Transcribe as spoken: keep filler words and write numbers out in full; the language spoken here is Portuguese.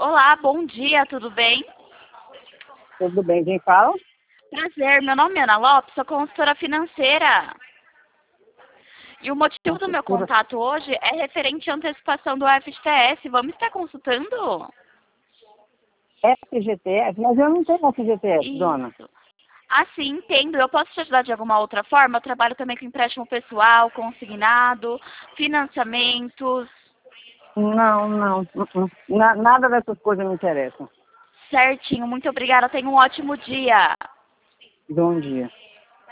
Olá, bom dia, tudo bem? Tudo bem, quem fala? Prazer, meu nome é Ana Lopes, sou consultora financeira. E o motivo do meu Consultora contato hoje é referente à antecipação do F G T S. Vamos estar consultando? F G T S, mas eu não tenho F G T S, dona. Isso. Assim, entendo. Eu posso te ajudar de alguma outra forma? Eu trabalho também com empréstimo pessoal, consignado, financiamentos. Não, não. uh-uh. Na- nada dessas coisas me interessam. Certinho, muito obrigada. Tenha um ótimo dia. Bom dia.